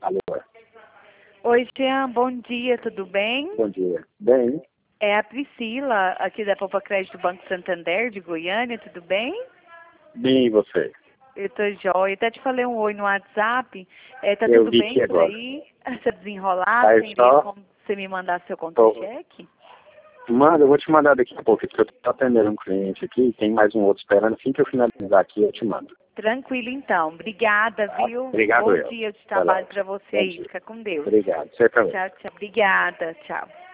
Alô. Oi, Jean, bom dia, tudo bem? Bom dia. Bem, É a Priscila, aqui da Poupa Crédito Banco Santander, de Goiânia, tudo bem? bem e você? Eu tô jóia, até te falei um oi no WhatsApp, tá Eu tudo vi bem que por agora. aí? Essa desenrolar, Tá, sem ver só... como você me mandar seu Tô... contra-cheque? Manda, eu vou te mandar daqui a pouco, porque eu tô atendendo um cliente aqui, tem mais um outro esperando. Assim que eu finalizar aqui, eu te mando. Tranquilo então, obrigada, Tá? viu? Obrigado Bom eu. dia de Até trabalho logo. para você Bom aí, dia. fica com Deus. Obrigado. Você também. Tchau, tchau. Obrigada, tchau.